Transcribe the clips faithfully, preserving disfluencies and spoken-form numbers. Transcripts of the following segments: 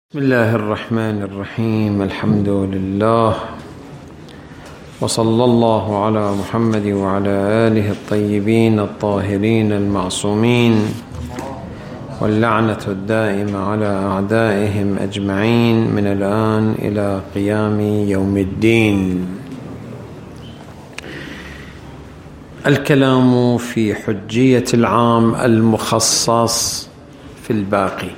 بسم الله الرحمن الرحيم. الحمد لله وصلى الله على محمد وعلى آله الطيبين الطاهرين المعصومين واللعنة الدائمة على أعدائهم أجمعين من الآن إلى قيام يوم الدين. الكلام في حجية العام المخصص في الباقي.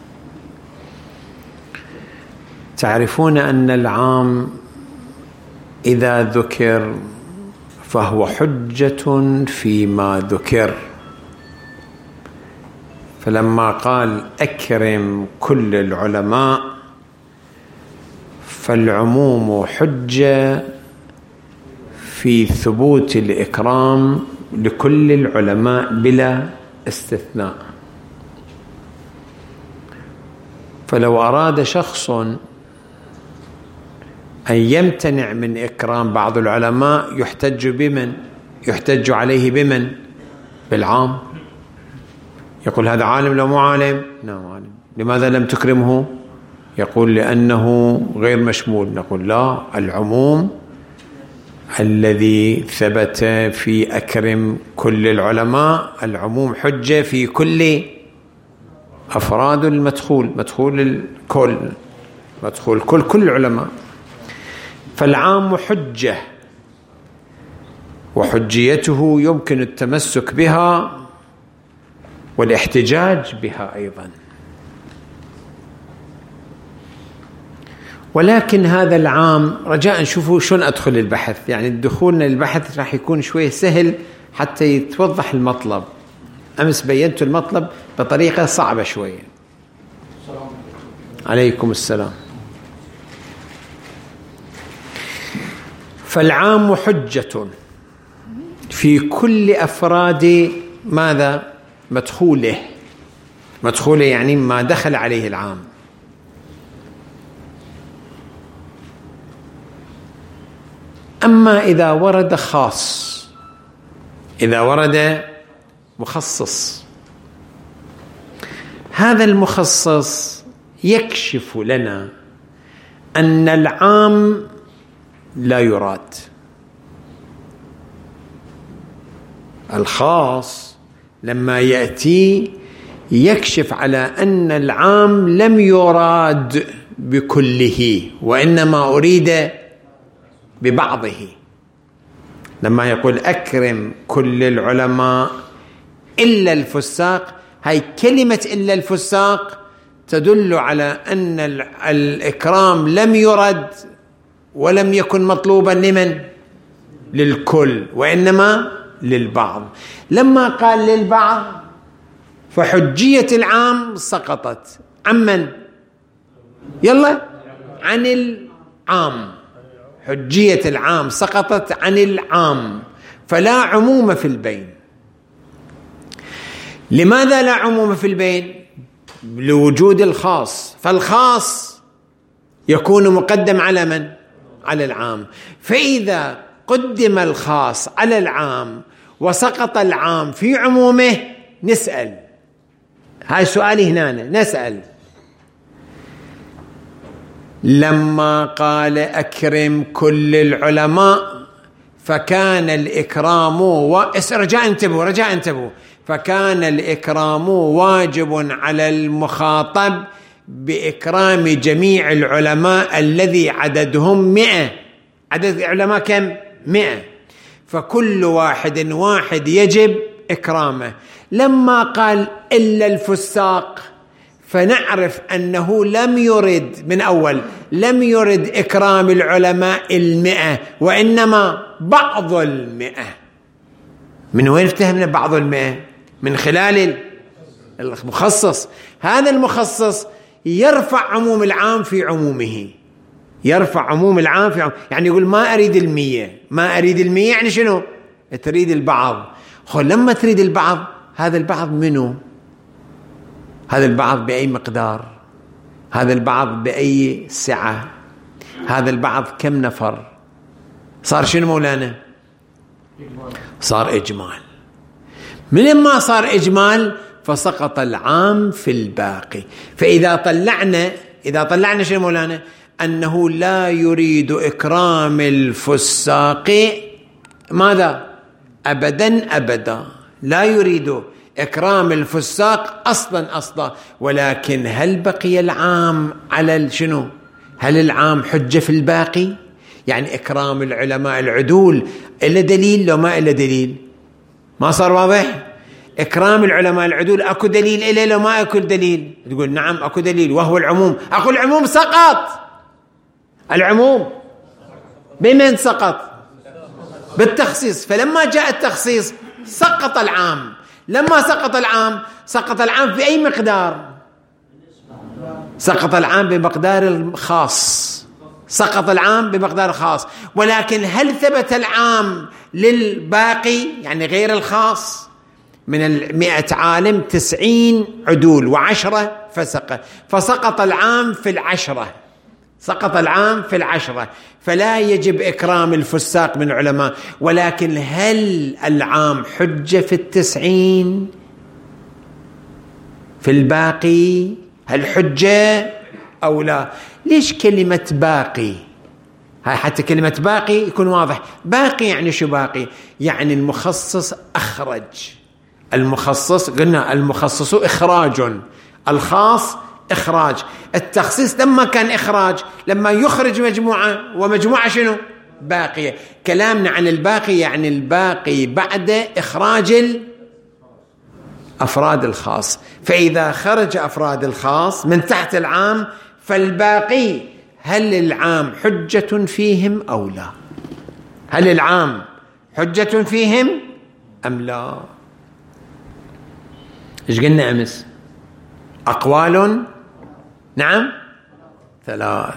تعرفون أن العام إذا ذكر فهو حجة فيما ذكر، فلما قال أكرم كل العلماء فالعموم حجة في ثبوت الإكرام لكل العلماء بلا استثناء. فلو أراد شخص أن يمتنع من إكرام بعض العلماء يحتج بمن؟ يحتج عليه بمن؟ بالعام. يقول هذا عالم لو مو عالم؟ نعم عالم. لماذا لم تكرمه؟ يقول لأنه غير مشمول. نقول لا، العموم الذي ثبت في أكرم كل العلماء العموم حجة في كل أفراد المدخول، مدخول الكل، مدخول كل كل العلماء. فالعام حجة، وحجيته يمكن التمسك بها والاحتجاج بها أيضا. ولكن هذا العام رجاء شوفوا شلون أدخل البحث، يعني دخولنا للبحث راح يكون شوي سهل حتى يتوضح المطلب. أمس بينت المطلب بطريقة صعبة شوية. عليكم السلام. فالعام حجة في كل أفراد ماذا؟ مدخوله. مدخوله يعني ما دخل عليه العام. أما إذا ورد خاص، إذا ورد مخصص، هذا المخصص يكشف لنا أن العام لا يراد. الخاص لما يأتي يكشف على أن العام لم يراد بكله وإنما أريد ببعضه. لما يقول أكرم كل العلماء إلا الفساق، هاي كلمة إلا الفساق تدل على أن الإكرام لم يرد ولم يكن مطلوبا لمن؟ للكل وإنما للبعض. لما قال للبعض فحجية العام سقطت. عمن؟ يلا عن العام. حجية العام سقطت عن العام، فلا عموم في البين. لماذا لا عموم في البين؟ لوجود الخاص، فالخاص يكون مقدم على من؟ على العام. فإذا قدم الخاص على العام وسقط العام في عمومه نسأل، هاي سؤالي هنا، نسأل لما قال أكرم كل العلماء فكان الإكرام و... رجاء انتبهوا رجاء انتبهوا فكان الإكرام واجب على المخاطب بإكرام جميع العلماء الذي عددهم مئة. عدد العلماء كم؟ مئة. فكل واحد واحد يجب إكرامه. لما قال إلا الفساق فنعرف أنه لم يرد من أول، لم يرد إكرام العلماء المئة وإنما بعض المئة. من وين افتهمنا بعض المئة؟ من خلال المخصص. هذا المخصص يرفع عموم العام في عمومه، يرفع عموم العام في عمومه. يعني يقول ما أريد المية، ما أريد المية يعني شنو؟ تريد البعض. خل لما تريد البعض، هذا البعض منه؟ هذا البعض بأي مقدار؟ هذا البعض بأي سعة؟ هذا البعض كم نفر؟ صار شنو مولانا؟ صار إجمال. من ما صار إجمال فسقط العام في الباقي. فإذا طلعنا إذا طلعنا شيء مولانا أنه لا يريد إكرام الفساق ماذا؟ أبدا أبدا، لا يريد إكرام الفساق أصلا أصلا. ولكن هل بقي العام على شنو؟ هل العام حجة في الباقي؟ يعني إكرام العلماء العدول إلا دليل لو ما إلا دليل؟ ما صار واضح؟ إكرام العلماء العدول أكو دليل إلا لو ما أكو دليل؟ تقول نعم أكو دليل وهو العموم. أقول العموم سقط. العموم بمن سقط؟ بالتخصيص. فلما جاء التخصيص سقط العام. لما سقط العام سقط العام في أي مقدار؟ سقط العام بمقدار الخاص. سقط العام بمقدار خاص. ولكن هل ثبت العام للباقي يعني غير الخاص؟ من المئة عالم تسعين عدول وعشرة فسقة، فسقط العام في العشرة. سقط العام في العشرة، فلا يجب إكرام الفساق من العلماء. ولكن هل العام حجة في التسعين في الباقي؟ هل حجة أو لا؟ ليش كلمة باقي؟ هاي حتى كلمة باقي يكون واضح. باقي يعني شو باقي؟ يعني المخصص أخرج. المخصص قلنا المخصص إخراج، الخاص إخراج. التخصيص لما كان إخراج، لما يخرج مجموعة ومجموعة شنو؟ باقية. كلامنا عن الباقي يعني الباقي بعد إخراج أفراد الخاص. فإذا خرج أفراد الخاص من تحت العام فالباقي هل العام حجة فيهم أو لا؟ هل العام حجة فيهم أم لا؟ إيش قلنا أمس؟ أقوال نعم ثلاث.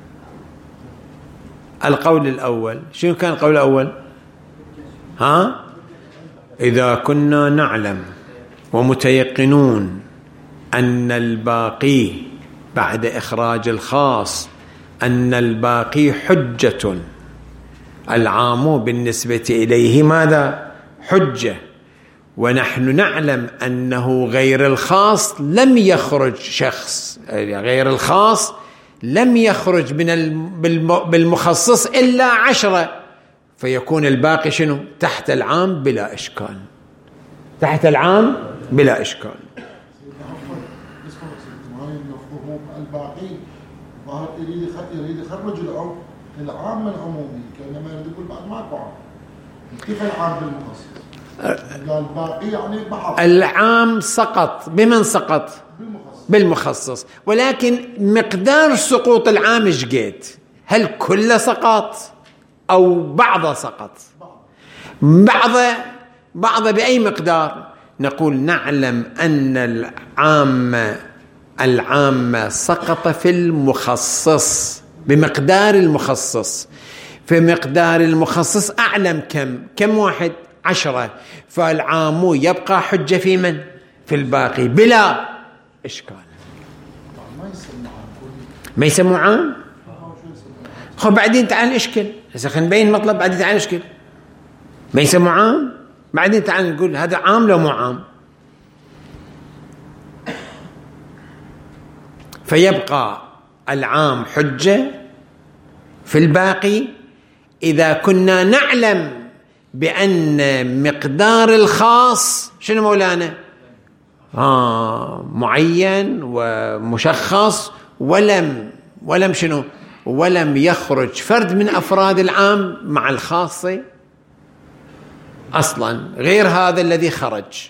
القول الأول شنو كان القول الأول؟ ها؟ إذا كنا نعلم ومتيقنون أن الباقي بعد إخراج الخاص أن الباقي حجة، العام بالنسبة إليه ماذا؟ حجة. ونحن نعلم أنه غير الخاص لم يخرج شخص، غير الخاص لم يخرج من بالمخصص إلا عشرة، فيكون الباقي شنو؟ تحت العام بلا إشكال. تحت العام بلا إشكال. الباقي ظهر يريد يريد يخرج العام العام من عمومي، كانما يريد يقول بعد ماكو عام. كيف العام بالمخصص؟ قال باقي يعني بعض. العام سقط بمن سقط؟ بالمخصص. بالمخصص. ولكن مقدار سقوط العام ايش قد؟ هل كله سقط او بعضه سقط؟ بعضه بعضه بأي مقدار؟ نقول نعلم أن العام العام سقط في المخصص بمقدار المخصص. في مقدار المخصص أعلم كم كم واحد؟ عشرة. فالعام يبقى حجة في من؟ في الباقي بلا إشكال. ما يسموه عام؟ خب بعدين تعال نشكل، هسه خلينا نبين مطلب بعدين تعال نشكل. ما يسموه عام؟ بعدين تعال نقول هذا عام لو مو عام. فيبقى العام حجة في الباقي إذا كنا نعلم بأن مقدار الخاص شنو مولانا؟ آه معين ومشخص، ولم ولم شنو؟ ولم يخرج فرد من أفراد العام مع الخاصة أصلا غير هذا الذي خرج.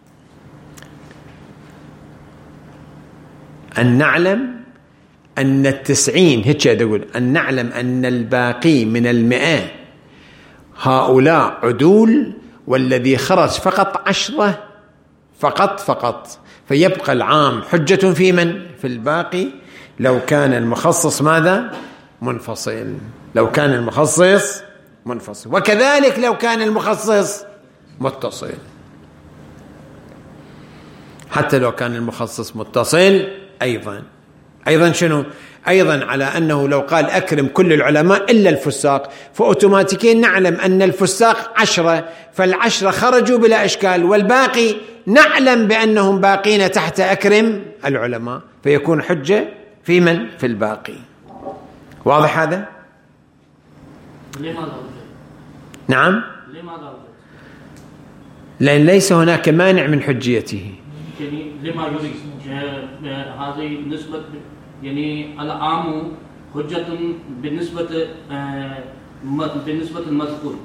أن نعلم أن التسعين هيك أقول أن نعلم أن الباقي من المئة هؤلاء عدول، والذي خرج فقط عشرة فقط فقط. فيبقى العام حجة في من؟ في الباقي لو كان المخصص ماذا؟ منفصل. لو كان المخصص منفصل، وكذلك لو كان المخصص متصل. حتى لو كان المخصص متصل أيضا أيضا شنو؟ أيضا على أنه لو قال أكرم كل العلماء إلا الفساق، فأوتوماتيكيا نعلم أن الفساق عشرة، فالعشرة خرجوا بلا إشكال، والباقي نعلم بأنهم باقين تحت أكرم العلماء، فيكون حجة في من؟ في الباقي. واضح هذا؟ لماذا؟ نعم؟ لماذا؟ لأن ليس هناك مانع من حجيته. يعني لما يريد هذه نسبة يعني العام حجة بالنسبة بالنسبة المذكور،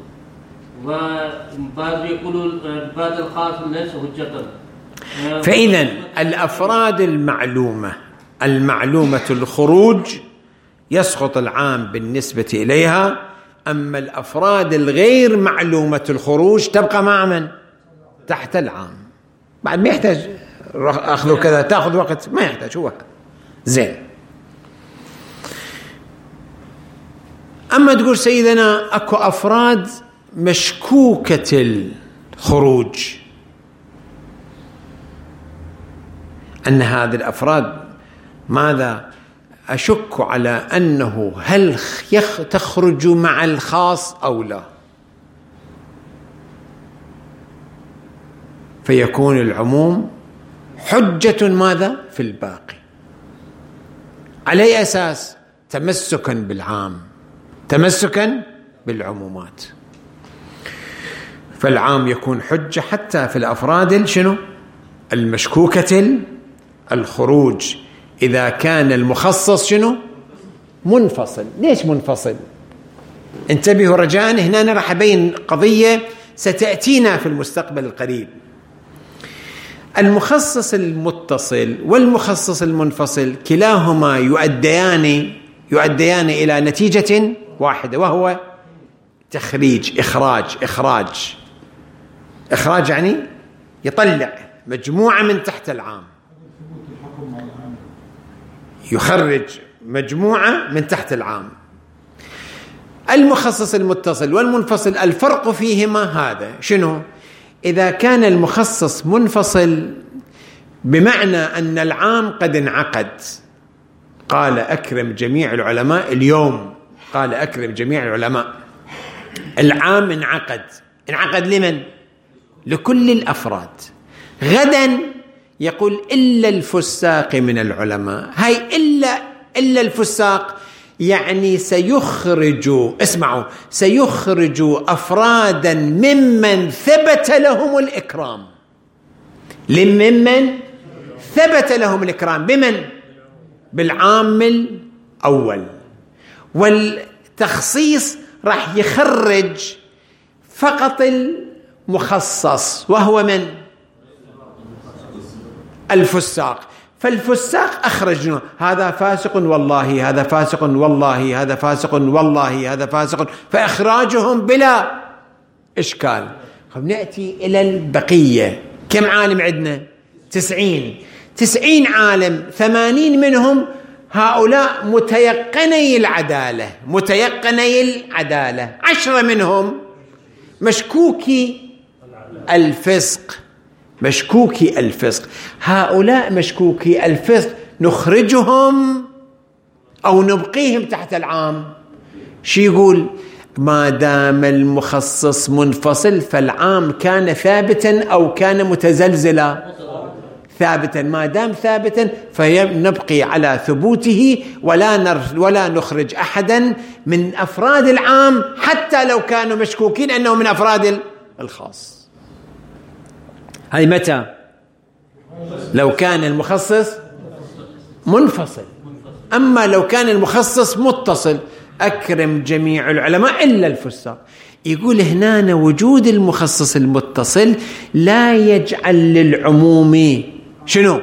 وبعض يقولون بعض الخاص ليس حجة. فإذا الأفراد المعلومة المعلومة الخروج يسقط العام بالنسبة إليها، أما الأفراد الغير معلومة الخروج تبقى مع من؟ تحت العام. بعد ما يحتاج أخذوا كذا تأخذ وقت، ما يحتاج هو زين. أما تقول سيدنا أكو أفراد مشكوكة الخروج، أن هذه الأفراد ماذا؟ أشك على أنه هل تخرج مع الخاص أو لا، فيكون العموم حجة ماذا؟ في الباقي. على أي أساس؟ تمسكا بالعام، تمسكا بالعمومات. فالعام يكون حجة حتى في الأفراد شنو؟ المشكوكة الخروج، إذا كان المخصص شنو؟ منفصل. ليش منفصل؟ انتبهوا رجاء، هنا أنا راح أبين قضية ستأتينا في المستقبل القريب. المخصص المتصل والمخصص المنفصل كلاهما يؤديان يؤديان إلى نتيجة واحدة، وهو تخريج، إخراج إخراج إخراج يعني يطلع مجموعة من تحت العام، يخرج مجموعة من تحت العام. المخصص المتصل والمنفصل الفرق فيهما هذا شنو؟ إذا كان المخصص منفصل بمعنى أن العام قد انعقد، قال أكرم جميع العلماء اليوم، قال أكرم جميع العلماء، العام انعقد. انعقد لمن؟ لكل الأفراد. غدا يقول إلا الفساق من العلماء. هاي إلا إلا الفساق يعني سيخرج، اسمعوا، سيخرج أفرادا ممن ثبت لهم الإكرام، لممن ثبت لهم الإكرام بمن؟ بالعام الأول. والتخصيص راح يخرج فقط المخصص، وهو من؟ الفساق. فالفساق أخرجنا، هذا فاسق والله، هذا فاسق والله، هذا فاسق والله، هذا فاسق، فإخراجهم بلا إشكال. نأتي إلى البقية. كم عالم عندنا؟ تسعين تسعين عالم، ثمانين منهم هؤلاء متيقني العدالة، متيقني العدالة. عشرة منهم مشكوكي الفسق، مشكوكي الفسق. هؤلاء مشكوكي الفسق نخرجهم أو نبقيهم تحت العام. شي يقول؟ ما دام المخصص منفصل فالعام كان ثابتا أو كان متزلزلا؟ ثابتا. ما دام ثابتا فنبقي على ثبوته، ولا ولا نخرج أحدا من أفراد العام حتى لو كانوا مشكوكين أنه من أفراد الخاص. هاي متى؟ لو كان المخصص منفصل. أما لو كان المخصص متصل، أكرم جميع العلماء إلا الفساق. يقول هنا وجود المخصص المتصل لا يجعل للعموم شنو؟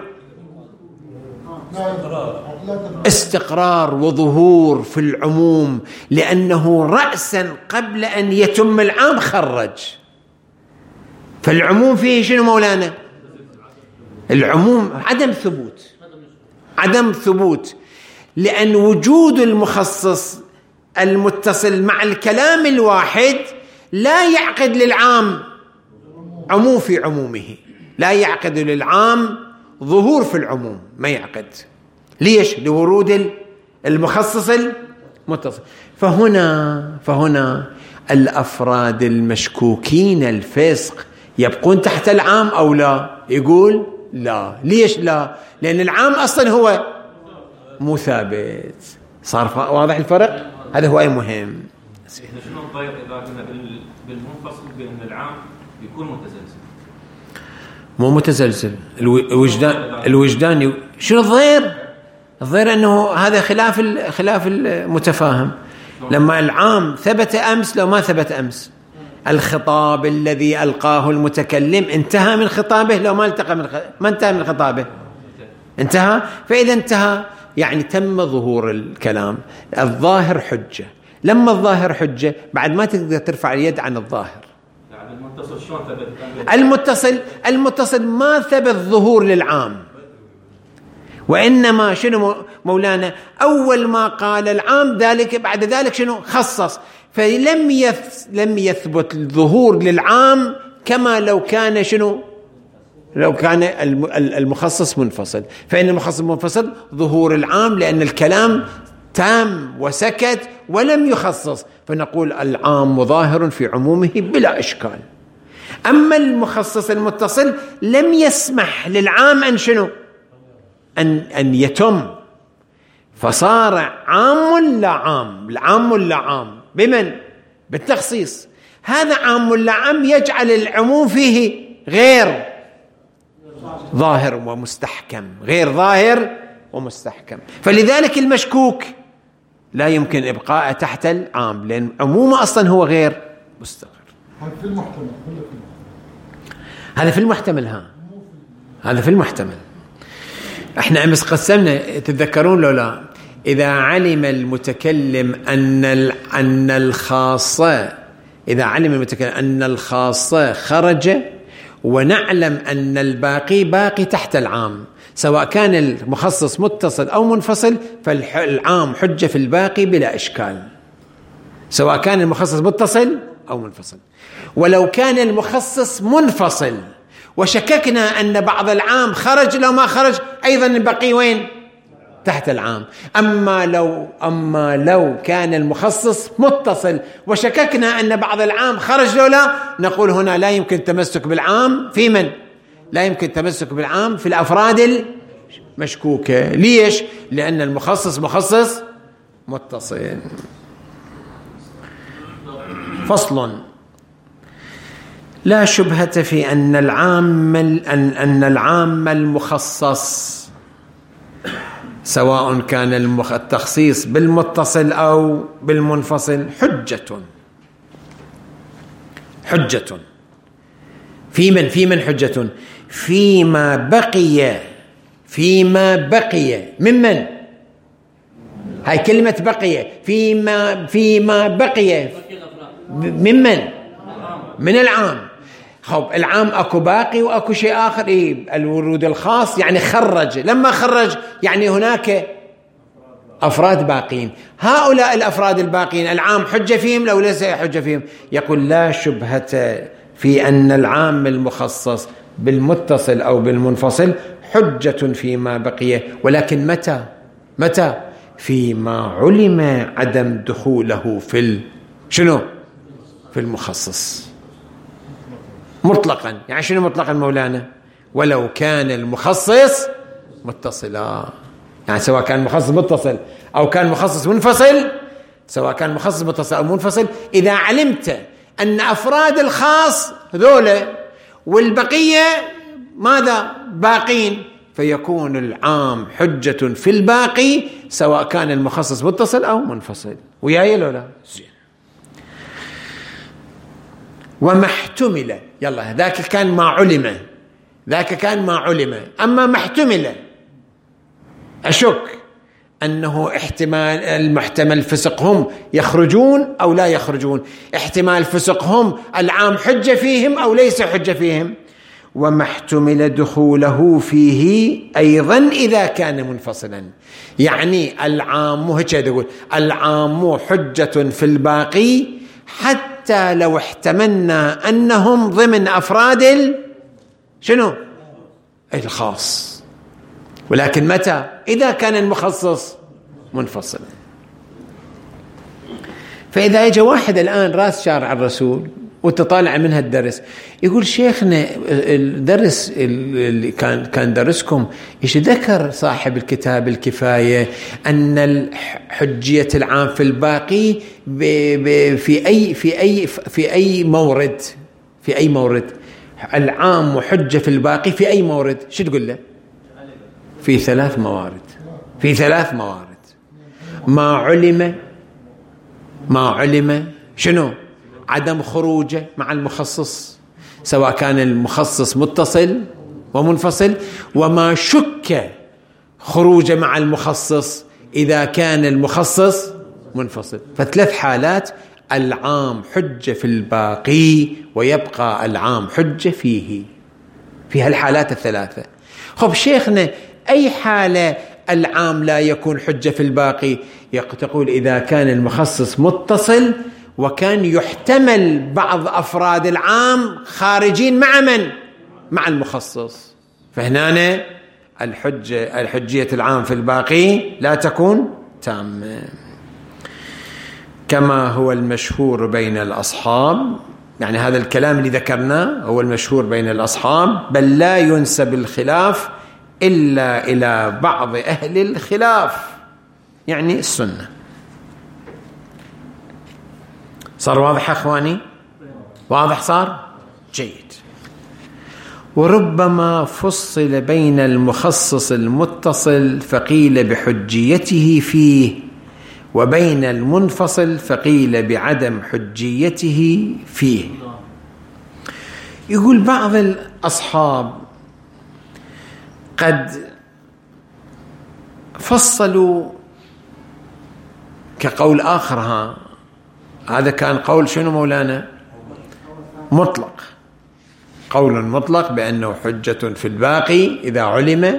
استقرار وظهور في العموم، لأنه رأسا قبل أن يتم العام خرج. فالعموم فيه شنو مولانا؟ العموم عدم ثبوت، عدم ثبوت، لأن وجود المخصص المتصل مع الكلام الواحد لا يعقد للعام عموم في عمومه، لا يعقد للعام ظهور في العموم، ما يعقد. ليش؟ لورود المخصص المتصل. فهنا فهنا الأفراد المشكوكين الفسق يبقون تحت العام أو لا؟ يقول لا. ليش لا؟ لأن العام أصلا هو مو ثابت. صار واضح الفرق؟ هذا هو أي مهم. شنو الضير إذا قلنا بالمنفصل بأن العام يكون متزلزل؟ مو متزلزل، الوجدان الوجدان شنو الضير؟ الضير أنه هذا خلاف خلاف المتفاهم. لما العام ثبت أمس لو ما ثبت أمس، الخطاب الذي ألقاه المتكلم انتهى من خطابه لو ما التقى من خ... ما انتهى من خطابه، انتهى. فإذا انتهى يعني تم ظهور الكلام. الظاهر حجة، لما الظاهر حجة بعد ما تقدر ترفع اليد عن الظاهر. يعني المتصل شلون ثبت؟ المتصل المتصل ما ثبت ظهور للعام، وإنما شنو مولانا أول ما قال العام ذلك بعد ذلك شنو خصص، فلم يث لم يثبت الظهور للعام كما لو كان شنو لو كان المخصص منفصل. فإن المخصص منفصل ظهور العام لأن الكلام تام وسكت ولم يخصص، فنقول العام ظاهر في عمومه بلا إشكال. أما المخصص المتصل لم يسمح للعام أن شنو أن أن يتم، فصار عام لا عام، العام لا عام بمن؟ بالتخصيص. هذا عام لا عام يجعل العموم فيه غير ظاهر ومستحكم، غير ظاهر ومستحكم. فلذلك المشكوك لا يمكن إبقاءه تحت العام لأن عمومه أصلا هو غير مستقر. هذا في المحتمل، هذا في المحتمل ها هذا في المحتمل. احنا امس قسمنا، تتذكرون لو لا؟ إذا علم المتكلم أن أن الخاصة إذا علم المتكلم أن الخاصة خرج ونعلم أن الباقي باقي تحت العام، سواء كان المخصص متصل أو منفصل فالعام حجة في الباقي بلا إشكال، سواء كان المخصص متصل أو منفصل. ولو كان المخصص منفصل وشككنا أن بعض العام خرج لو ما خرج أيضا الباقي وين؟ تحت العام. أما لو أما لو كان المخصص متصل وشككنا أن بعض العام خرج لو لا، نقول هنا لا يمكن تمسك بالعام في من؟ لا يمكن تمسك بالعام في الأفراد المشكوكة. ليش؟ لأن المخصص مخصص متصل. فصل: لا شبهة في أن العام أن أن العام المخصص سواء كان التخصيص بالمتصل أو بالمنفصل حجة حجة في من في من حجة فيما بقي فيما بقي ممن هاي كلمة بقي فيما فيما بقي ممن من العام. خب العام أكو باقي وأكو شيء آخر، إيه الورود الخاص يعني خرج، لما خرج يعني هناك أفراد باقين. هؤلاء الأفراد الباقين العام حجة فيهم لو ليس حجة فيهم؟ يقول لا شبهة في أن العام المخصص بالمتصل أو بالمنفصل حجة فيما بقي، ولكن متى متى فيما علم عدم دخوله في ال... شنو في المخصص مطلقا. يعني شنو مطلقا مولانا؟ ولو كان المخصص متصلا، يعني سواء كان مخصص متصل أو كان مخصص منفصل، سواء كان مخصص متصل أو منفصل، إذا علمت أن أفراد الخاص ذولا والبقية ماذا باقين، فيكون العام حجة في الباقي سواء كان المخصص متصل أو منفصل. وياي لو لا؟ وما احتمل، يلا ذاك كان ما علم، ذاك كان ما علم. أما ما احتمل أشك أنه احتمال المحتمل فسقهم يخرجون أو لا يخرجون، احتمال فسقهم العام حجة فيهم أو ليس حجة فيهم. وما احتمل دخوله فيه أيضا إذا كان منفصلا، يعني العام هيك يقول العام حجة في الباقي حتى لو احتملنا أنهم ضمن أفراد شنو الخاص، ولكن متى؟ إذا كان المخصص منفصلا. فإذا يجي واحد الآن راس شارع الرسول وتطالع منها الدرس. يقول شيخنا الدرس اللي كان كان درسكم ايش ذكر صاحب الكتاب الكفاية أن حجية العام في الباقي في أي في أي في أي مورد في أي مورد العام حجة في الباقي في أي مورد؟ شو تقول له؟ في ثلاث موارد في ثلاث موارد ما علم ما علم شنو؟ عدم خروجه مع المخصص سواء كان المخصص متصل ومنفصل، وما شك خروجه مع المخصص إذا كان المخصص منفصل. فثلاث حالات العام حجة في الباقي ويبقى العام حجة فيه، في هالحالات الثلاثة. خب شيخنا أي حالة العام لا يكون حجة في الباقي؟ تقول إذا كان المخصص متصل وكان يحتمل بعض أفراد العام خارجين مع من؟ مع المخصص، فهنا الحجة الحجية العام في الباقي لا تكون تامة، كما هو المشهور بين الأصحاب. يعني هذا الكلام اللي ذكرناه هو المشهور بين الأصحاب، بل لا ينسب الخلاف إلا إلى بعض أهل الخلاف، يعني السنة. صار واضح أخواني؟ واضح صار؟ جيد. وربما فصل بين المخصص المتصل فقيل بحجيته فيه، وبين المنفصل فقيل بعدم حجيته فيه. يقول بعض الأصحاب قد فصلوا كقول آخر، ها هذا كان قول شنو مولانا؟ مطلق، قول مطلق بأنه حجة في الباقي إذا علم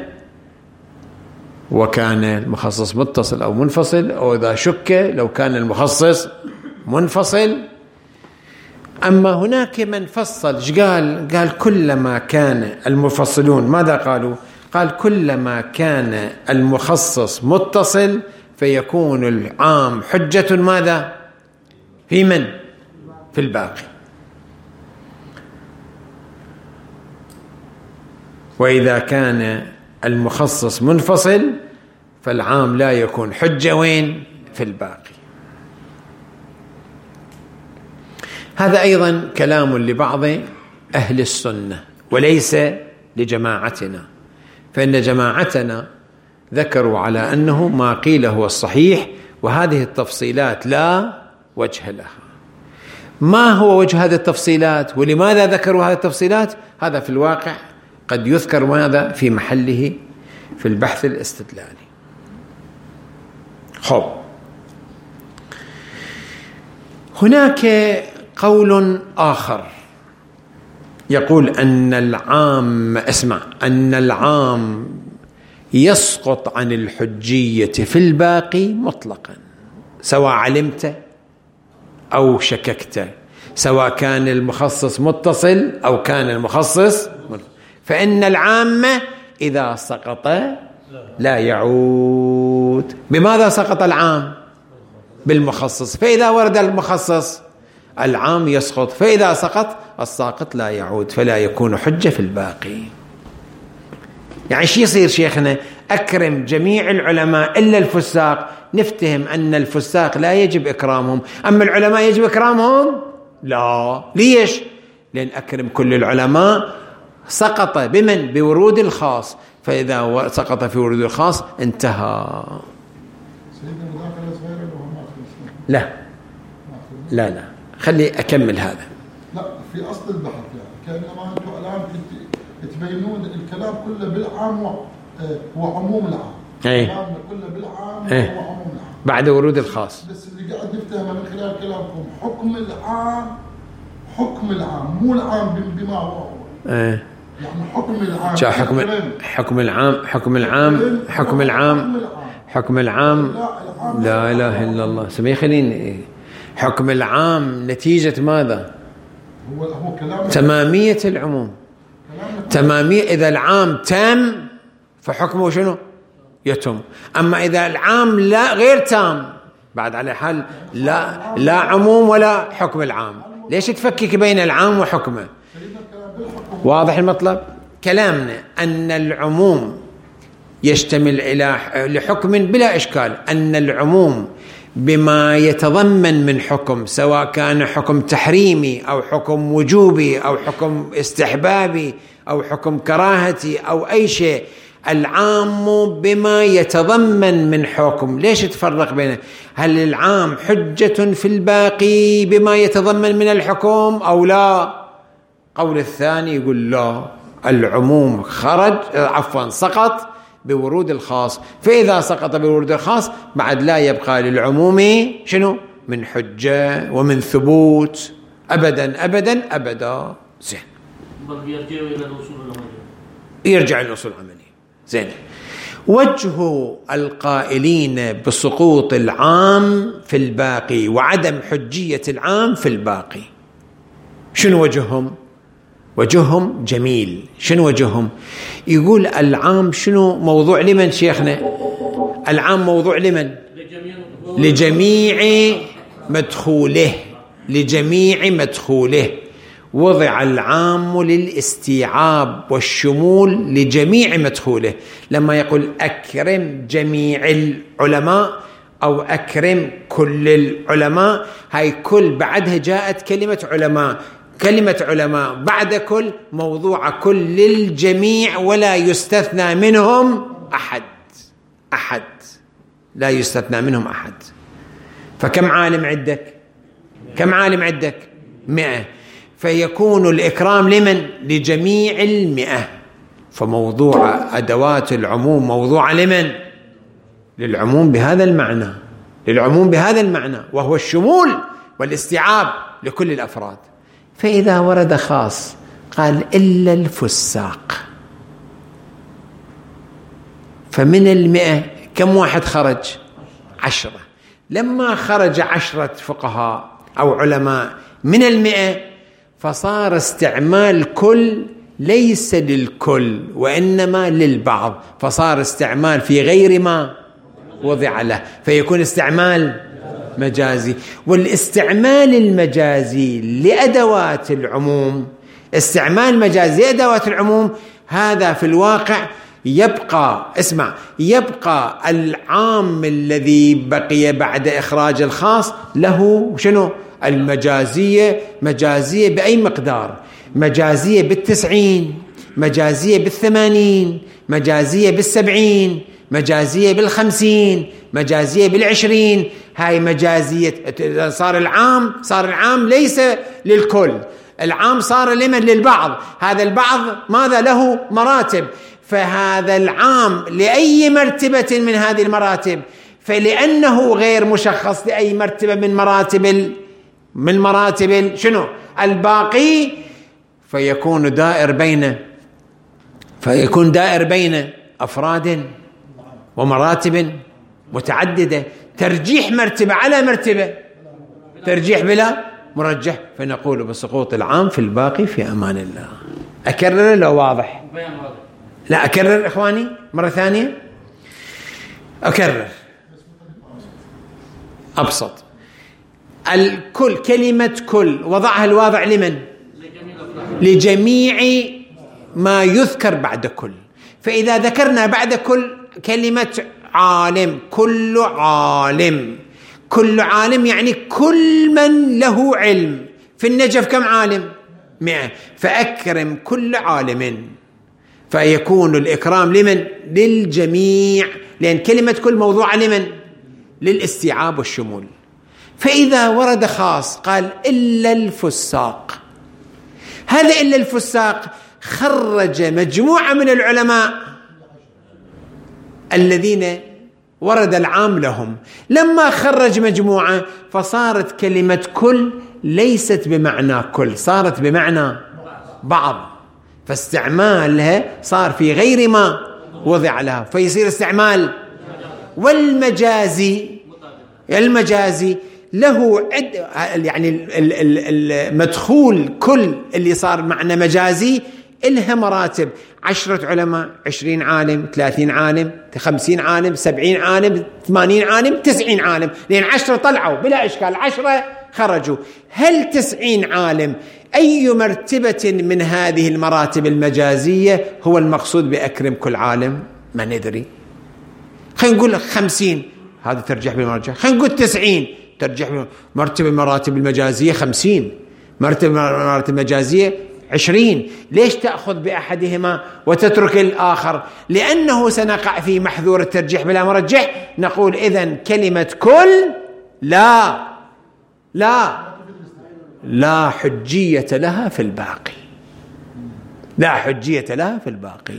وكان المخصص متصل أو منفصل، أو إذا شك لو كان المخصص منفصل. أما هناك من فصل قال قال كلما كان المفصلون ماذا قالوا؟ قال كلما كان المخصص متصل فيكون العام حجة ماذا؟ في من؟ في الباقي. وإذا كان المخصص منفصل فالعام لا يكون حجة وين؟ في الباقي. هذا أيضا كلام لبعض أهل السنة وليس لجماعتنا، فإن جماعتنا ذكروا على أنه ما قيل هو الصحيح، وهذه التفصيلات لا وجه لها. ما هو وجه هذه التفصيلات ولماذا ذكروا هذه التفصيلات؟ هذا في الواقع قد يذكر ماذا في محله في البحث الاستدلالي. خب، هناك قول آخر يقول أن العام اسمع أن العام يسقط عن الحجية في الباقي مطلقا، سواء علمت أو شككت، سواء كان المخصص متصل أو كان المخصص منفصل. فإن العامة إذا سقط لا يعود. بماذا سقط العام؟ بالمخصص. فإذا ورد المخصص العام يسقط، فإذا سقط الساقط لا يعود، فلا يكون حجة في الباقي. يعني شي يصير شيخنا؟ أكرم جميع العلماء إلا الفساق. نفتهم أن الفساق لا يجب إكرامهم، أما العلماء يجب إكرامهم؟ لا. ليش؟ لأن أكرم كل العلماء سقط بمن؟ بورود الخاص، فإذا سقط في ورود الخاص انتهى. لا لا لا خلي أكمل هذا. لا، في أصل البحث يعني كأنما أنتم الآن تبينون الكلام كله بالعام هو عموم العام. أي. الكلام كله بالعام أي. هو عموم العام بعد ورود الخاص. بس اللي قاعد نفتهمه من خلال كلامكم حكم العام، حكم العام مو العام بما هو. أي. يعني حكم العام. شو حكم حكم العام؟ حكم العام حكم العام حكم العام لا إله إلا الله. سمي خليني. حكم العام نتيجة ماذا؟ هو هو كلام تمامية العموم. تمامية. إذا العام تام فحكمه شنو؟ يتم. أما إذا العام لا غير تام بعد على حال لا لا عموم ولا حكم العام، ليش تفكك بين العام وحكمه؟ واضح المطلب؟ كلامنا أن العموم يشتمل إلى لحكم بلا إشكال، أن العموم بما يتضمن من حكم، سواء كان حكم تحريمي أو حكم وجوبي أو حكم استحبابي أو حكم كراهتي أو أي شيء، العام بما يتضمن من حكم. ليش تفرق بينه؟ هل العام حجة في الباقي بما يتضمن من الحكم أو لا؟ قول الثاني يقول لا، العموم خرج عفوا سقط بورود الخاص، فإذا سقط بورود الخاص بعد لا يبقى للعموم شنو؟ من حجة ومن ثبوت أبدا أبدا أبدا. زين، يرجع إلى الأصول العملية. زين، وجه القائلين بسقوط العام في الباقي وعدم حجية العام في الباقي شنو وجههم؟ وجههم جميل. شنو وجههم؟ يقول العام شنو موضوع لمن شيخنا؟ العام موضوع لمن؟ لجميع مدخوله، لجميع مدخوله. وضع العام للاستيعاب والشمول لجميع مدخوله. لما يقول أكرم جميع العلماء أو أكرم كل العلماء، هاي كل بعدها جاءت كلمة علماء، كلمة علماء بعد كل موضوع كل للجميع ولا يستثنى منهم أحد، أحد لا يستثنى منهم أحد. فكم عالم عندك؟ كم عالم عندك؟ مئة، فيكون الإكرام لمن؟ لجميع المئة. فموضوع أدوات العموم موضوع لمن؟ للعموم بهذا المعنى، للعموم بهذا المعنى، وهو الشمول والاستيعاب لكل الأفراد. فإذا ورد خاص قال إلا الفساق، فمن المئة كم واحد خرج؟ عشرة. لما خرج عشرة فقهاء أو علماء من المئة فصار استعمال كل ليس للكل وإنما للبعض، فصار استعمال في غير ما وضع له، فيكون استعمال مجازي. والاستعمال المجازي لأدوات العموم، استعمال مجازي لأدوات العموم، هذا في الواقع يبقى، اسمع، يبقى العام الذي بقي بعد إخراج الخاص له شنو؟ المجازية. مجازية بأي مقدار؟ مجازية بالتسعين، مجازية بالثمانين، مجازية بالسبعين، مجازية بالخمسين، مجازية بالعشرين. هاي مجازية. صار العام، صار العام ليس للكل، العام صار لمن؟ للبعض. هذا البعض ماذا له؟ مراتب. فهذا العام لأي مرتبة من هذه المراتب، فلأنه غير مشخص لأي مرتبة من مراتب من مراتب شنو؟ الباقي، فيكون دائر بين فيكون دائر بين أفراد ومراتب متعددة، ترجيح مرتبة على مرتبة، ترجيح بلا مرجح، فنقول بسقوط العام في الباقي في أمان الله. أكرر لو واضح؟ لا أكرر إخواني مرة ثانية، أكرر أبسط. الكل، كلمة كل وضعها الواضع لمن؟ لجميع ما يذكر بعد كل. فإذا ذكرنا بعد كل كلمة عالم، كل عالم، كل عالم يعني كل من له علم. في النجف كم عالم؟ مئة، فأكرم كل عالم، فيكون الإكرام لمن؟ للجميع، لأن كلمة كل موضوعة لمن؟ للاستيعاب والشمول. فإذا ورد خاص قال إلا الفساق، هذا إلا الفساق خرج مجموعة من العلماء الذين ورد العام لهم. لما خرج مجموعة فصارت كلمة كل ليست بمعنى كل، صارت بمعنى بعض، فاستعمالها صار في غير ما وضع لها، فيصير استعمال. والمجازي، المجازي له عد، يعني المدخول كل اللي صار معنى مجازي إلها مراتب، عشرة علماء، عشرين عالم، ثلاثين عالم، خمسين عالم، سبعين عالم، ثمانين عالم، تسعين عالم، لأن عشرة طلعوا بلا إشكال، عشرة خرجوا. هل تسعين عالم أي مرتبة من هذه المراتب المجازية هو المقصود بأكرم كل عالم؟ ما ندري. خلينا نقول خمسين، هذا ترجيح بالمرجح. خلينا نقول تسعين، ترجيح مرتبة المراتب المجازية خمسين، مرتبة المراتب المجازية عشرين. ليش تأخذ بأحدهما وتترك الآخر؟ لأنه سنقع في محذور الترجيح بلا مرجح. نقول إذن كلمة كل لا لا لا حجية لها في الباقي، لا حجية لها في الباقي.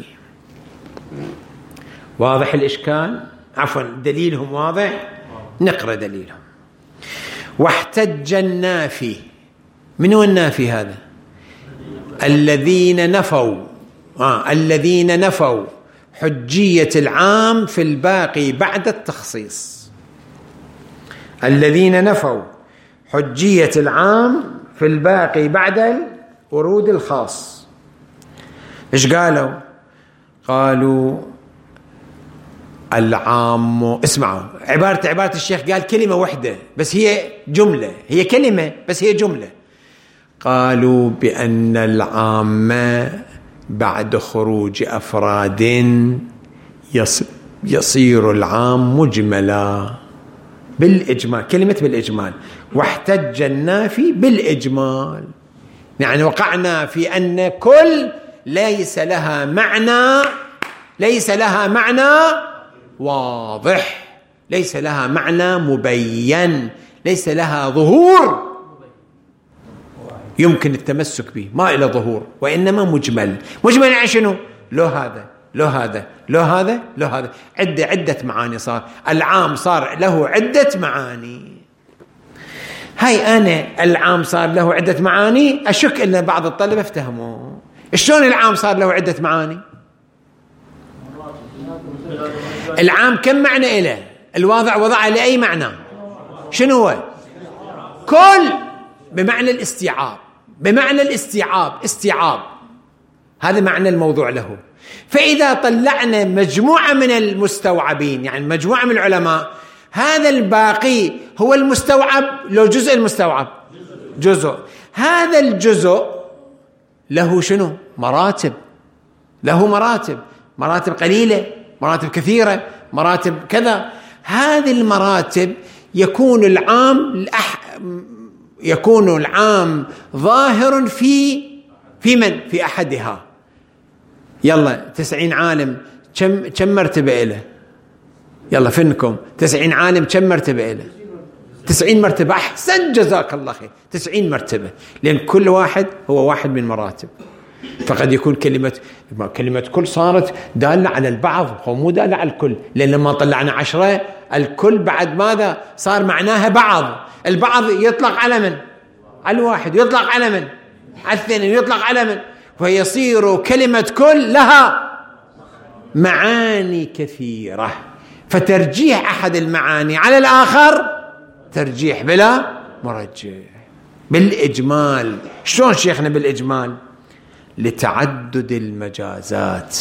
واضح الإشكال؟ عفوا دليلهم واضح؟ نقرأ دليلهم. واحتج النافي. من هو النافي هذا؟ الذين نفوا آه الذين نفوا حجية العام في الباقي بعد التخصيص. الذين نفوا حجية العام في الباقي بعد ورود الخاص. إيش قالوا؟ قالوا العام، اسمعوا عبارة عبارة الشيخ، قال كلمة واحدة بس هي جملة، هي كلمة بس هي جملة. قالوا بأن العام بعد خروج أفراد يصير العام مجملا بالإجمال. كلمة بالإجمال. واحتج النافي بالإجمال، يعني وقعنا في أن كل ليس لها معنى، ليس لها معنى واضح، ليس لها معنى مبين، ليس لها ظهور يمكن التمسك به، ما إلى ظهور، وإنما مجمل. مجمل يعني شنو؟ له هذا له هذا له هذا له هذا، عدة عدة معاني. صار العام صار له عدة معاني. هاي أنا العام صار له عدة معاني، أشك أن بعض الطلبة افتهموا. شلون العام صار له عدة معاني؟ العام كم معنى إله؟ الواضع وضع لأي معنى؟ شنو هو؟ كل، بمعنى الاستيعاب، بمعنى الاستيعاب، استيعاب، هذا معنى الموضوع له. فإذا طلعنا مجموعة من المستوعبين، يعني مجموعة من العلماء، هذا الباقي هو المستوعب لو جزء المستوعب؟ جزء. هذا الجزء له شنو؟ مراتب، له مراتب، مراتب قليلة، مراتب كثيرة، مراتب كذا. هذه المراتب يكون العام الأح... يكون العام ظاهر في في من؟ في أحدها. يلا تسعين عالم كم كم مرتبة إله؟ يلا فنكم تسعين عالم كم مرتبة إله؟ تسعين مرتبة. أحسن جزاك الله خير. تسعين مرتبة، لأن كل واحد هو واحد من مراتب. فقد يكون كلمة كلمة كل صارت دالة على البعض، هو مو دالة على الكل، لأن لما طلعنا عشرة الكل بعد ماذا صار معناها بعض. البعض يطلق على من؟ على الواحد. يطلق على من؟ على الاثنين. يطلق على من؟ فيصير كلمة كل لها معاني كثيرة، فترجيح أحد المعاني على الآخر ترجيح بلا مرجح بالإجمال. شلون شيخنا بالإجمال؟ لتعدد المجازات.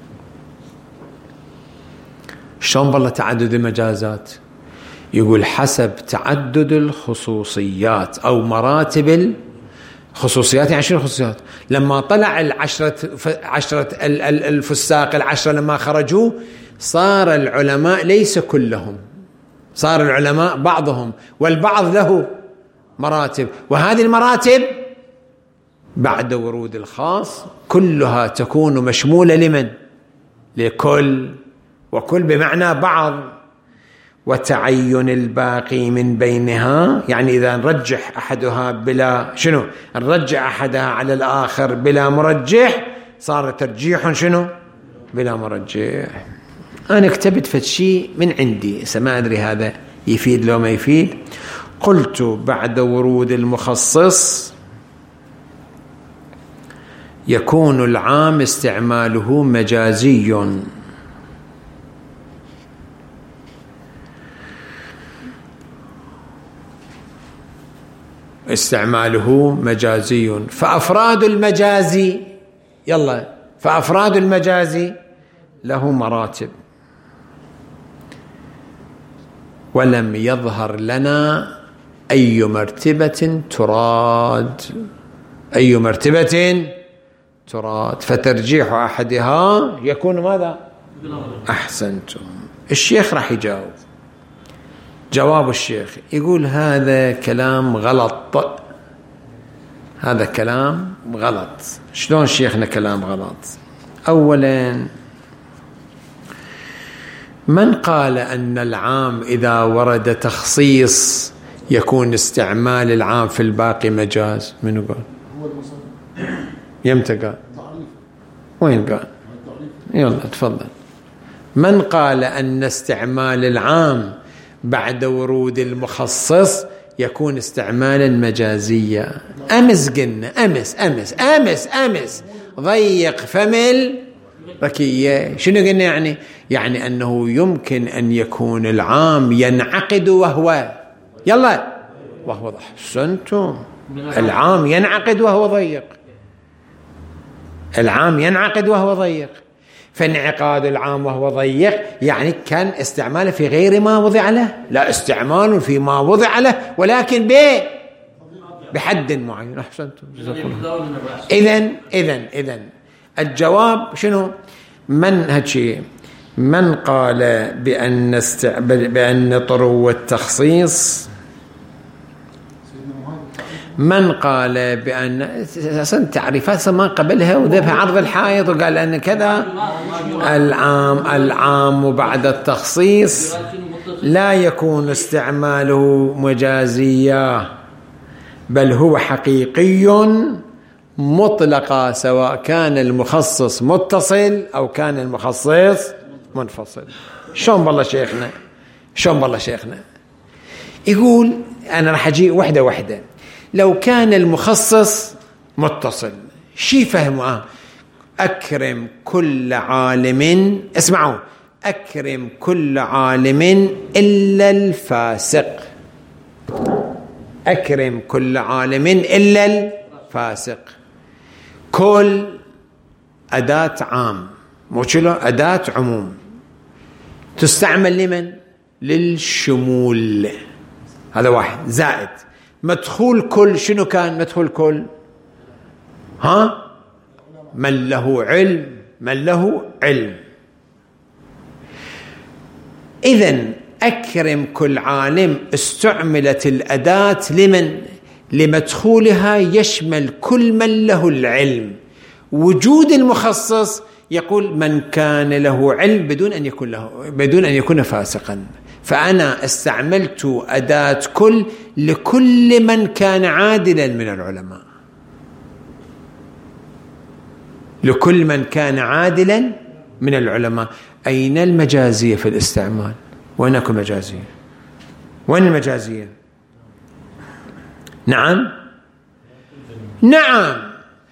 شلون بالله تعدد المجازات؟ يقول حسب تعدد الخصوصيات أو مراتب الخصوصيات. يعني شنو الخصوصيات؟ لما طلع العشرة عشرة الفساق العشرة لما خرجوا، صار العلماء ليس كلهم، صار العلماء بعضهم، والبعض له مراتب، وهذه المراتب بعد ورود الخاص كلها تكون مشمولة لمن؟ لكل، وكل بمعنى بعض. وتعين الباقي من بينها، يعني إذا نرجح أحدها بلا شنو؟ نرجح أحدها على الآخر بلا مرجح، صار ترجيح شنو؟ بلا مرجح. أنا كتبت فشي من عندي، ما أدري هذا يفيد لو ما يفيد. قلت بعد ورود المخصص يكون العام استعماله مجازي، استعماله مجازي. فأفراد المجازي، يلا فأفراد المجازي له مراتب، ولم يظهر لنا أي مرتبة تراد، أي مرتبة تراد، فترجيح أحدها يكون ماذا؟ أحسنتم. الشيخ راح يجاوب. جواب الشيخ يقول هذا كلام غلط، هذا كلام غلط. شلون شيخنا كلام غلط؟ أولا، من قال أن العام إذا ورد تخصيص يكون استعمال العام في الباقي مجاز؟ من قال؟ هو المصنف. يمتى قال؟ تعريف. وين قال؟ يلا تفضل. من قال أن استعمال العام بعد ورود المخصص يكون استعمالا مجازيا؟ أمس قلنا، أمس أمس أمس أمس ضيق فم الركية. شنو قلنا يعني؟ يعني أنه يمكن أن يكون العام ينعقد وهو يلا وهو ضيق. أحسنتم. العام ينعقد وهو ضيق، العام ينعقد وهو ضيق، فانعقاد العام وهو ضيق يعني كان استعماله في غير ما وضع له، لا استعمال في ما وضع له ولكن ب بحد معين. أحسنتم. إذن إذن إذن الجواب شنو؟ من هالشي من قال بأن استع... بأن طرو التخصيص، من قال بأن أصلا تعريفات ما قبلها وذبها عرض الحائط وقال أن كذا العام العام بعد التخصيص لا يكون استعماله مجازيا بل هو حقيقي مطلقا سواء كان المخصص متصل أو كان المخصص منفصل. شلون بالله شيخنا؟ شلون بالله شيخنا؟ يقول أنا راح أجي وحدة وحدة. لو كان المخصص متصل شي فهمه؟ أكرم كل عالم، اسمعوا، أكرم كل عالم إلا الفاسق، أكرم كل عالم إلا الفاسق. كل أداة عام، مو شلو أداة عموم، تستعمل لمن؟ للشمول. هذا واحد. زائد مدخول كل، شنو كان مدخول كل؟ ها؟ من له علم، من له علم. إذن أكرم كل عالم استعملت الأداة لمن؟ لمدخولها يشمل كل من له العلم. وجود المخصص يقول من كان له علم بدون أن يكون له بدون أن يكون فاسقا. فأنا استعملت أداة كل لكل من كان عادلا من العلماء، لكل من كان عادلا من العلماء. أين المجازية في الاستعمال؟ وين أكو مجازية؟ وين المجازية؟ نعم نعم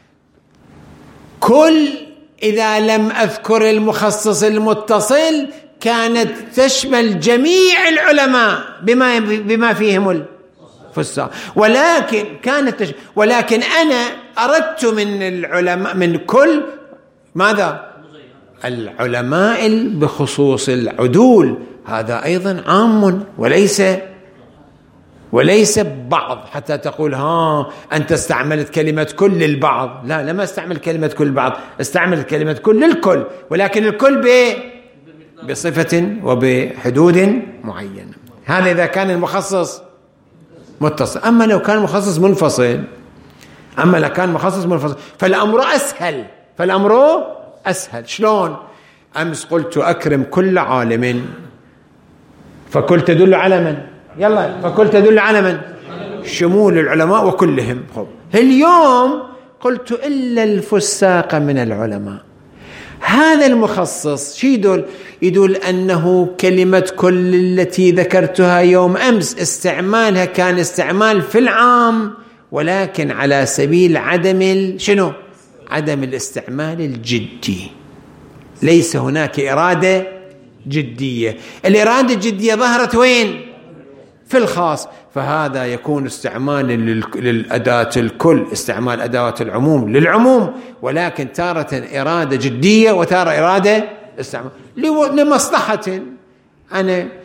كل إذا لم أذكر المخصص المتصل كانت تشمل جميع العلماء بما بما فيهم الفساق، ولكن كانت تشمل، ولكن أنا أردت من العلماء من كل ماذا؟ العلماء بخصوص العدول. هذا أيضا عام وليس وليس بعض، حتى تقول ها أنت استعملت كلمة كل للبعض. لا، لما استعمل كلمة كل بعض، استعملت كلمة كل للكل، ولكن الكل ب بصفة وبحدود معينة. هذا إذا كان المخصص متصل. أما لو كان مخصص منفصل، أما لو كان مخصص منفصل فالأمر أسهل، فالأمر أسهل. شلون؟ أمس قلت أكرم كل عالم، فكل تدل على من؟ يلا، فكل تدل على من؟ شمول العلماء وكلهم. خب اليوم قلت إلا الفساق من العلماء. هذا المخصص شي يدل؟ يدل أنه كلمة كل التي ذكرتها يوم أمس استعمالها كان استعمال في العام، ولكن على سبيل عدم شنو؟ عدم الاستعمال الجدي. ليس هناك إرادة جدية. الإرادة الجدية ظهرت وين؟ في الخاص. فهذا يكون استعمال للأداة الكل، استعمال أدوات العموم للعموم، ولكن تارة إرادة جدية وتارة إرادة استعمال لمصلحة. أنا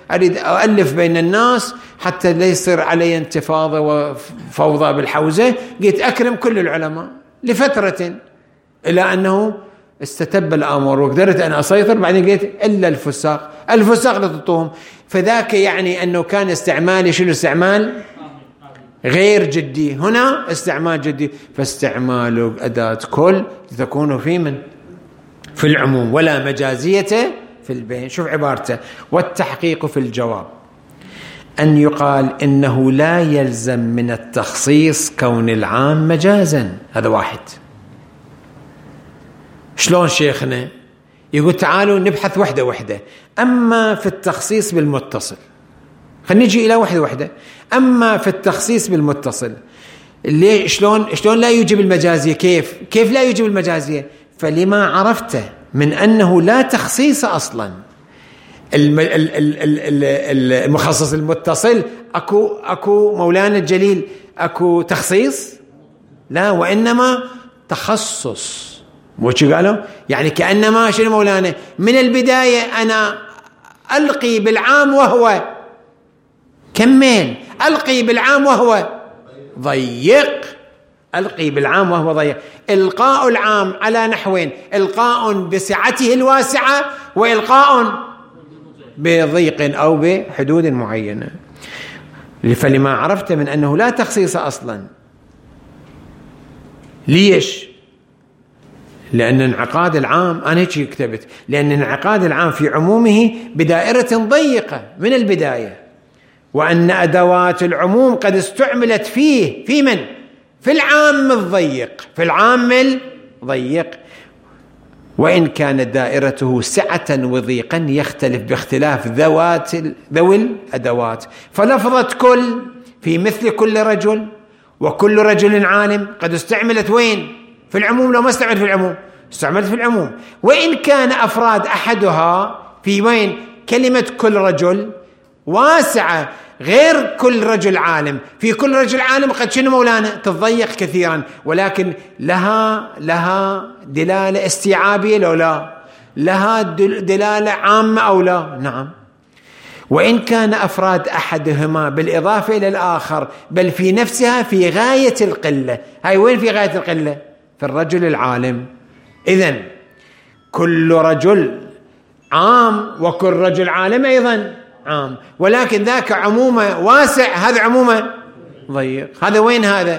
أريد أؤلف بين الناس حتى لا يصير علي انتفاضة وفوضى بالحوزة، قلت أكرم كل العلماء لفترة إلى أنه استتب الأمر وقدرت أن أسيطر. بعدين قلت إلا الفساق، الفساق لتطوهم. فذاك يعني أنه كان استعمالي شنو استعمال غير جدي، هنا استعمال جدي. فاستعمال أداة كل تكون في من في العموم ولا مجازية في البين. شوف عبارته: والتحقيق في الجواب أن يقال إنه لا يلزم من التخصيص كون العام مجازا. هذا واحد. شلون شيخنا؟ يقول تعالوا نبحث وحدة وحدة. أما في التخصيص بالمتصل، خلينا نجي إلى وحدة وحدة. أما في التخصيص بالمتصل ليه شلون شلون لا يوجب المجازية؟ كيف كيف لا يوجب المجازية؟ فلما عرفته من أنه لا تخصيص أصلا. المخصص المتصل أكو أكو مولانا الجليل أكو تخصيص؟ لا، وإنما تخصص. مو شو قالوا؟ يعني كأنما شنو مولانا من البداية أنا ألقي بالعام وهو كمل، ألقي بالعام وهو ضيق، ألقي بالعام وهو ضيق. إلقاء العام على نحوين: إلقاء بسعته الواسعة، وإلقاء بضيق أو بحدود معينة. فلما عرفت من أنه لا تخصيص أصلا. ليش؟ لأن انعقاد العام، أنا هيك كتبت، لأن انعقاد العام في عمومه بدائرة ضيقة من البداية، وأن أدوات العموم قد استعملت فيه في من؟ في العام الضيق، في العام الضيق. وإن كانت دائرته سعة وضيقا يختلف باختلاف ذوات ذوي الأدوات. فلفظة كل في مثل كل رجل وكل رجل عالم قد استعملت وين؟ في العموم. لو ما استعملت في العموم استعملت في العموم. وإن كان أفراد أحدها في وين؟ كلمة كل رجل واسعة غير كل رجل عالم. في كل رجل عالم قد شنو مولانا تتضيق كثيرا، ولكن لها لها دلالة استيعابية لو لا، لها دلالة عامة أو لا. نعم. وإن كان أفراد أحدهما بالإضافة إلى الآخر بل في نفسها في غاية القلة. هاي وين في غاية القلة؟ في الرجل العالم. إذن كل رجل عام وكل رجل عالم أيضا عام، ولكن ذاك عمومه واسع، هذا عمومه ضيق. هذا وين؟ هذا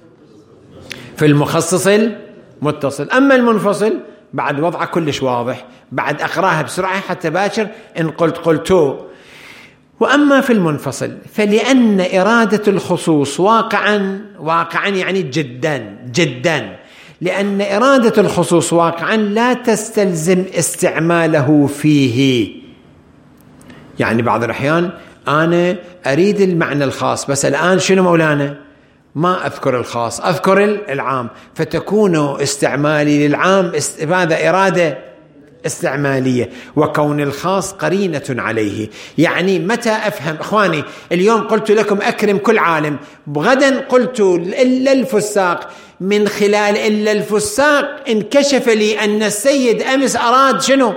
في المخصص المتصل. أما المنفصل بعد وضعه كلش واضح، بعد أقراها بسرعة حتى باكر إن قلت قلتو. وأما في المنفصل فلأن إرادة الخصوص واقعا واقعا يعني جدا جدا، لأن إرادة الخصوص واقعا لا تستلزم استعماله فيه. يعني بعض الأحيان أنا أريد المعنى الخاص، بس الآن شنو مولانا ما أذكر الخاص، أذكر العام، فتكون استعمالي للعام هذا إرادة استعمالية، وكون الخاص قرينة عليه. يعني متى أفهم إخواني؟ اليوم قلت لكم أكرم كل عالم، غدا قلت إلا الفساق، من خلال إلا الفساق انكشف لي أن السيد أمس أراد شنو؟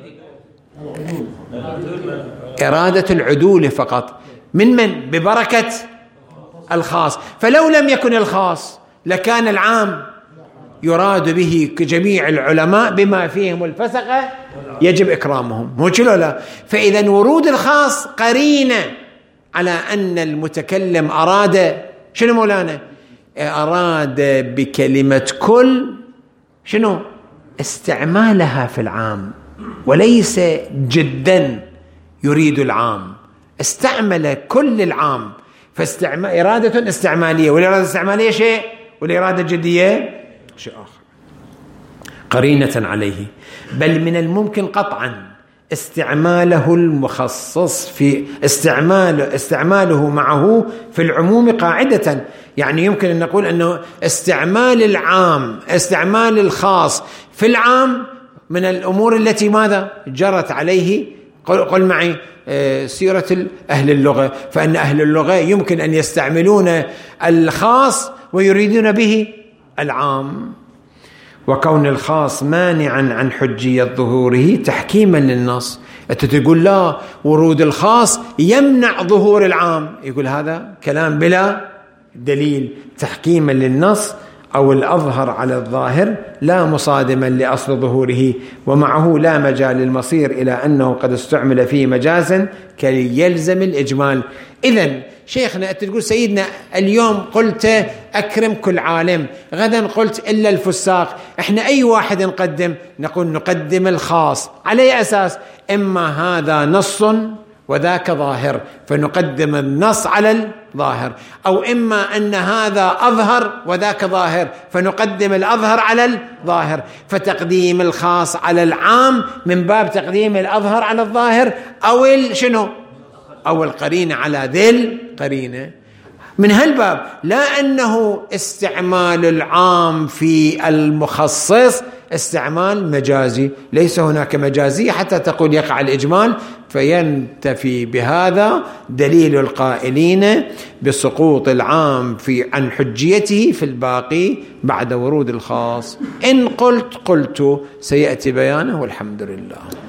إرادة العدول فقط. من من؟ ببركة الخاص. فلو لم يكن الخاص لكان العام يراد به جميع العلماء بما فيهم الفسقة يجب إكرامهم، مو كله لا. فإذا ورود الخاص قرينة على أن المتكلم أراد شنو مولانا؟ أراد بكلمة كل شنو؟ استعمالها في العام، وليس جدا يريد العام، استعمل كل العام. فاستعمال إرادة استعمالية، والإرادة الاستعمالية شيء، والإرادة الجدية شيء آخر، قرينة عليه. بل من الممكن قطعا استعماله المخصص في استعمال استعماله معه في العموم قاعدة. يعني يمكن أن نقول أنه استعمال العام استعمال الخاص في العام من الأمور التي ماذا جرت عليه. قل, قل معي سيرة أهل اللغة، فإن أهل اللغة يمكن أن يستعملون الخاص ويريدون به العام. وكون الخاص مانعا عن حجية ظهوره تحكيما للنص. أنت تقول لا، ورود الخاص يمنع ظهور العام، يقول هذا كلام بلا دليل تحكيما للنص، أو الأظهر على الظاهر لا مصادما لأصل ظهوره، ومعه لا مجال للمصير إلى أنه قد استعمل فيه مجازا كي يلزم الإجمال. إذن شيخنا أنت تقول سيدنا اليوم قلت أكرم كل عالم، غدا قلت إلا الفساق، إحنا أي واحد نقدم؟ نقول نقدم الخاص. على أي أساس؟ إما هذا نص وذاك ظاهر فنقدم النص على الظاهر، أو إما أن هذا أظهر وذاك ظاهر فنقدم الأظهر على الظاهر، فتقديم الخاص على العام من باب تقديم الأظهر على الظاهر، أو شنو؟ أو القرينة على ذي القرينة. من هالباب لا أنه استعمال العام في المخصص استعمال مجازي، ليس هناك مجازي حتى تقول يقع الإجمال، فينتفي بهذا دليل القائلين بسقوط العام في عن حجيته في الباقي بعد ورود الخاص. إن قلت قلت، سيأتي بيانه والحمد لله.